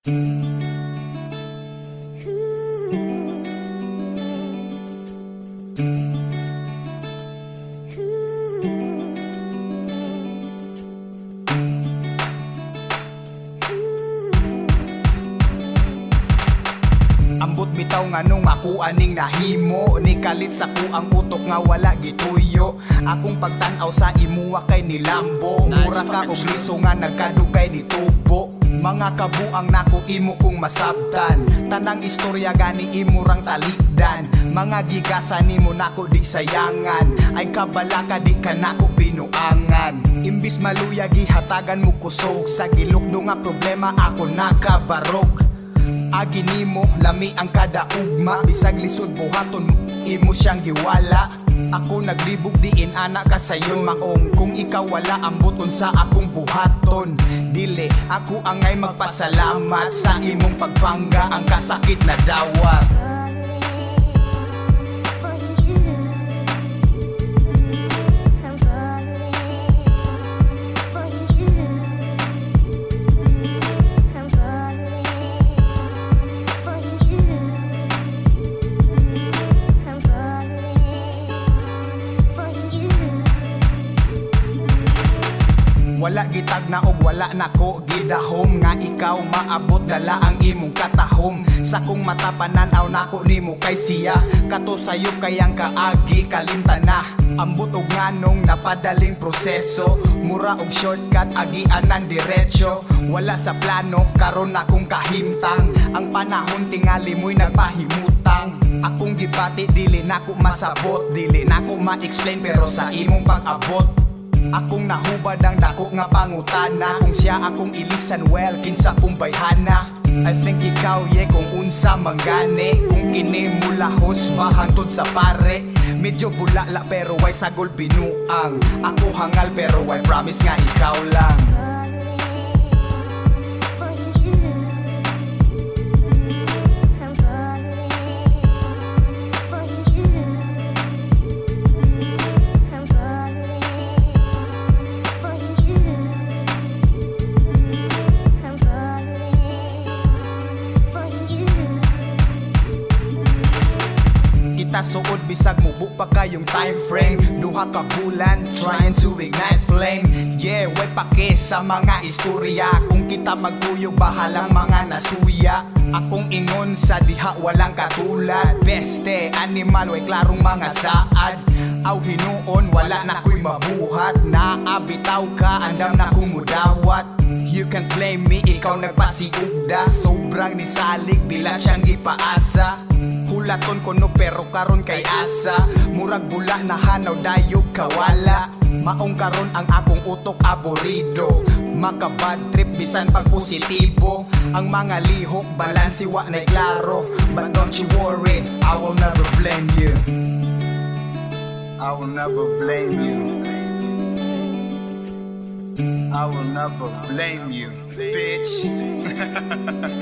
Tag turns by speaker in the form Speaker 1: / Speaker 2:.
Speaker 1: Ambot bitaw nga nung ako aning nahimo, ni kalit sa ku ang utok nga wala gituyo. Akong pagtanaw sa imuwa kay nilambo, mura ka og liso nga nagkadugay ni tubo. Mga kabuang nako imo kong masabtan, tanang istorya gani imo rang talikdan. Mga gigasan nimo nako di sayangan, ay kabala ka di ka nako binuangan. Imbis maluya gihatagan mo kusog, sa gilukdo nga problema ako nakabarog. Agi nimo lami ang kada ugma, bisag lisod buhaton imo siyang giwala. Ako naglibog diin anak ka sayon maong, kung ikaw wala ambuton sa akong buhaton. Dili ako angay magpasalamat sa imong pagpangga ang kasakit na dawat. Wala gitag na og wala nako gidahom, nga ikaw maabot dala ang imong katahom. Sa kong mata pananaw nako nimo kay siya, kato sayo kayang kaagi kalintana. Ambot og nganong napadaling proseso, mura og shortcut agian ng diretso. Wala sa plano karon akong kahimtang, ang panahon tingali mo'y nagpahimutang. Akong gibati dili nako masabot, dili nako ma-explain pero sa imong pag-abot. Akong nahubad ang dako nga pangutana, kung siya akong ilisan well kinsa pumbayhana. I think ikaw kung unsa manggani, kung kini mula hos bahantod sa pare. Medyo bulala pero way sagol binuang, ako hangal pero way promise nga ikaw lang. Kita suod bisag mubo pa kayong time frame, duha ka bulan trying to ignite flame. Yeah, way pake sa mga istorya, kung kita magkuyog bahalang mga nasuya. Akong ingon sa diha walang katulad, beste animal way klarong mga saad. Aw hinuon wala na ko'y mabuhat, naabitaw ka andam na kumudawat. You can blame me, ikaw nagpasiugda, sobrang nisalig bila siyang ipaasa. Hulaton ko no pero karon kay asa, murag bula na hanaw dayog kawala. Maong karon ang akong utok aborido, maka bad trip bisan pag positibo. Ang mga lihok balansi wa na klaro, but don't you worry, I will never blame you. I will never blame you. I will never blame you, bitch.